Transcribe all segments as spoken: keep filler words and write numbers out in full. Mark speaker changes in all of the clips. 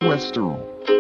Speaker 1: Western.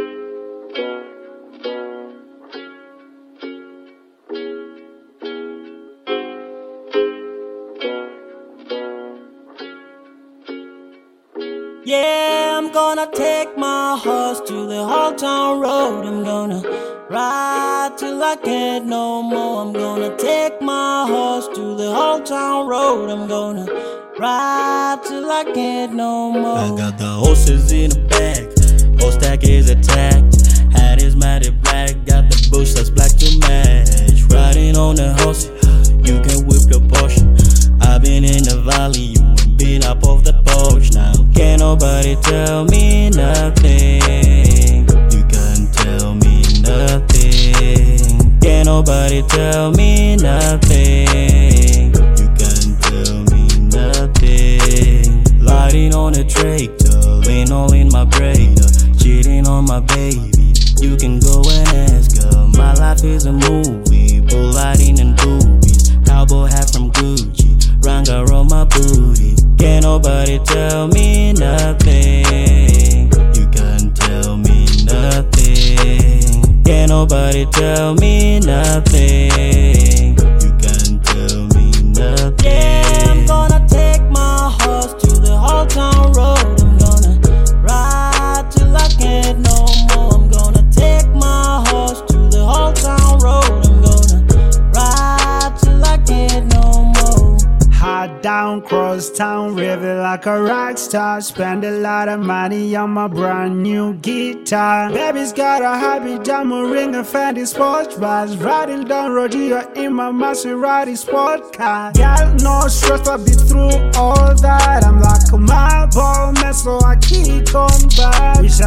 Speaker 2: Yeah, I'm gonna take my horse to the whole town road. I'm gonna ride till I can't no more. I'm gonna take my horse to the whole town road. I'm gonna ride till I can't no more. I got the horses in the back, horse stack is attacked. Hat is matted black, got the bush that's black to match. Riding on the horse, you can whip the Porsche. I've been in the valley, you ain't been up off the porch. Now can't nobody tell me nothing. You can't tell me nothing. Can't nobody tell me nothing. You can't tell me nothing. Lighting on a tractor, lean all in my breaker, cheating on my baby. You can go and ask her. My life is a movie, bull lighting and boobies. Cowboy hat from Gucci, Ranga on my booty. Can't nobody tell me nothing. You can't tell me nothing. Can't nobody tell me nothing. You can't tell me nothing. Yeah, I'm gonna take my horse to the whole town road. I'm gonna ride till I can't no more. I'm gonna take my horse to the whole town road. I'm gonna ride till I can't no more.
Speaker 3: Hot down, cross town, river like a rock star. Spend a lot of money on my brand new guitar. Baby's got a happy diamond ring and fancy sports bars. Riding down rodeo in my Maserati sport car. Got no stress, I'll be through all that. I'm like a marble man, so I keep on back. Wish